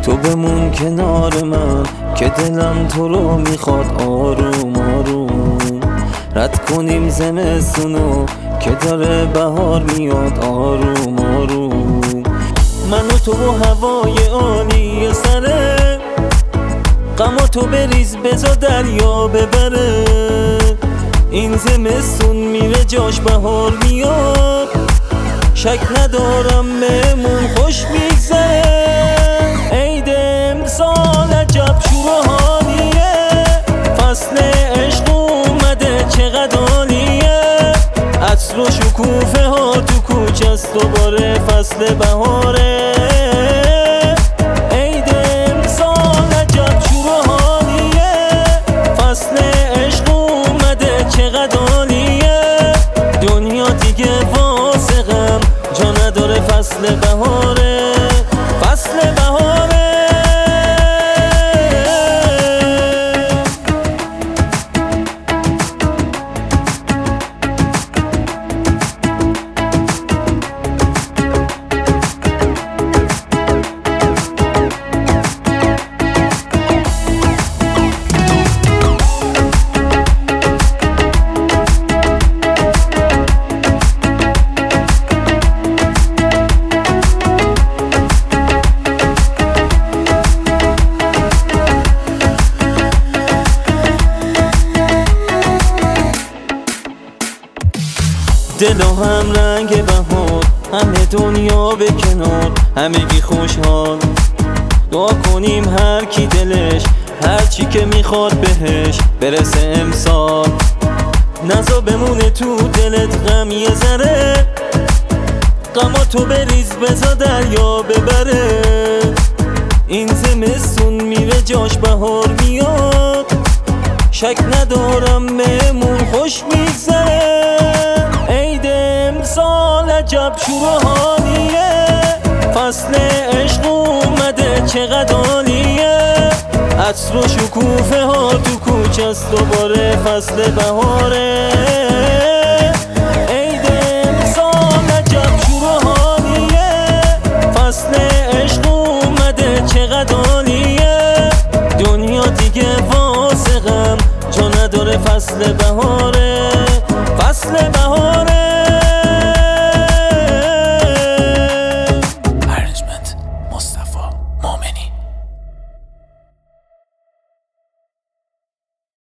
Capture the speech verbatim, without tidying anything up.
تو بمون کنار من که دلم تو رو میخواد آروم آروم. رد کنیم زمستونو که داره بهار میاد آروم آروم. من و تو و هوای عالی سره، غم و تو بریز بزا دریا ببره. این زمستون میره جاش بهار میاد، شک ندارم بهمون خوش میگذره. عید امسال عجب شور و حالیه، فصل عشق اومده چقدر عالیه. عطر و شکوفه ها تو کوچه است دوباره فصل بهاره. عید امسال عجب شور و حالیه، فصل عشق اومده چقدر عالیه. دنیا دیگه واسه غم جا نداره، فصل بهاره فصل بهاره. دل و هم رنگ بهار، همه دنیا به کنار، همگی خوشحال. دعا کنیم هر کی دلش هر چی که میخواد بهش برسه امسال. نزا بمونه تو دلت غم یه ذره، غما تو بریز بزا دریا ببره. این زمستون میره جاش بهار میاد، شک ندارم بهمون خوش میگذره. عید امسال عجب شور و حالیه، فصل عشق اومده چقدر عالیه. عطر و شکوفه ها تو کوچه است دوباره فصل بهاره. عید امسال عجب شور و حالیه، فصل عشق اومده چقدر عالیه.